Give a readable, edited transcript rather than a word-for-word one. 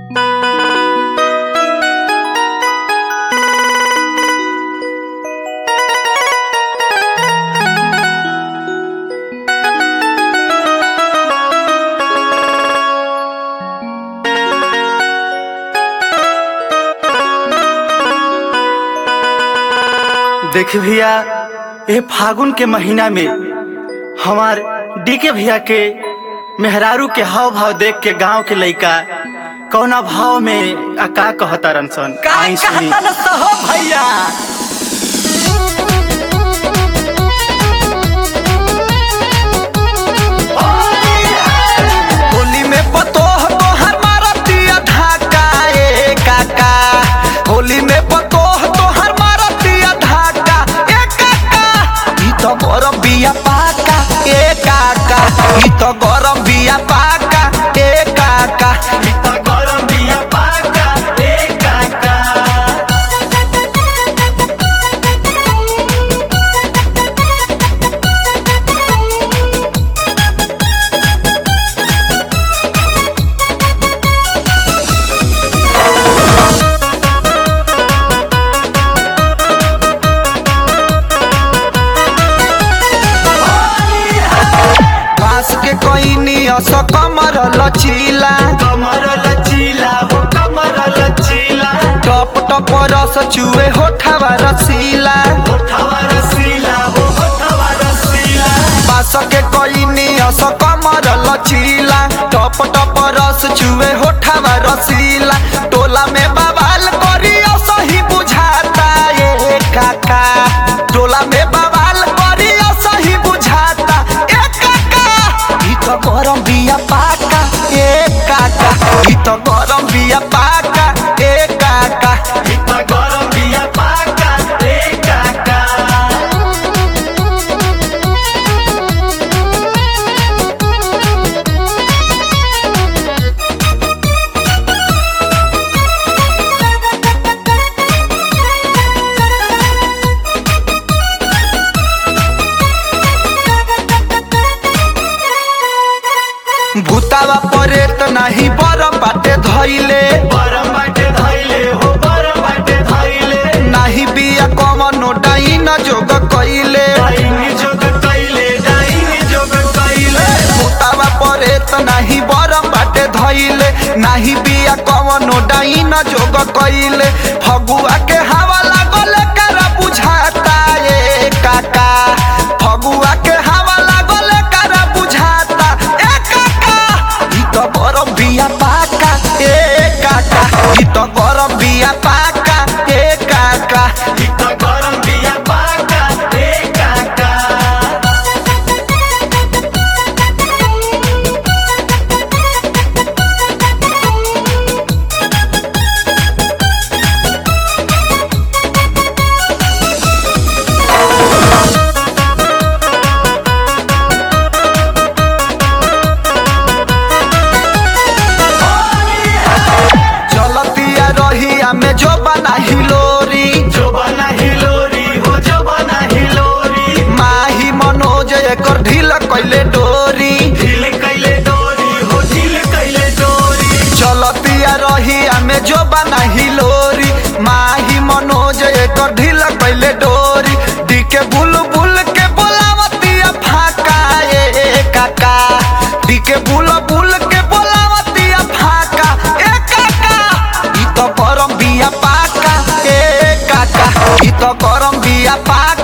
देख भैया, ये फागुन के महीना में हमार डीके भैया के मेहरारू के हाव भाव देख के गांव के लइका कौना भाव में का कहता रनसन भैया। होली में पतोह तोहर मारतिया धाका ए काका, होली में पतोह तोहर मारतिया धाका ए काका, ई तो गरम बिया पाका ए काका, ई तो गरम बिया पाका ए काका, ई तो गरम बिया पाका ए काका। बांस के कोइनी अस कमर लचीला, कमर लचीला हो कमर लचीला, टप टप रस चुए होठवा रसीला, होठवा रसीला हो होठवा रसीला। बांस के कोइनी अस कमर लचीला, टप टप रस चुए होठवा रसीला, टोला में बवाल करी असही बुझाता ए काका, टोला में बवाल करी असही बुझाता ए काका, ई तो गरम बिया पाका ए काका, ई तो गरम बिया पाका ए काका, ई तो गरम बिया पाका ए काका। भूतावा परे त नाही बरम बाटे धइले, बरम बाटे धइले हो बरम बाटे धइले, नाही बिया कमनो डाइन जोग कइले, डाइनी जोग कइले डाइनी जोग कइले। भूतावा परे त नाही बरम बाटे धइले, नाही बिया कमनो डाइन जोग कइले, फगुआ के हवा लागल करा बुझाता ए काका, फगुआ के हवा लागल करा बुझाता ए काका, ई तो गरम बिया पाका ए काका, ई तो गरम बिया पाका ए काका, ई तो गरम बिया पाका ए काका। चलतिया रहिया में जो बना हिलोरी, जो बना हिलोरी हो जो बना हिलोरी, माही मनोज एकर ढील कइले डोरी, ढील कइले डोरी हो ढील कइले डोरी। चलतिया रहिया में जो बना हिलोरी, माही मनोज एकर ढील कइले डोरी, डीके बुलबुल के बोलावतिया फाका ए काका, डीके बुलबुल के बोलावतिया फाका ए काका, ई तो गरम बिया पाका ए काका, ई तो गरम बिया पाका।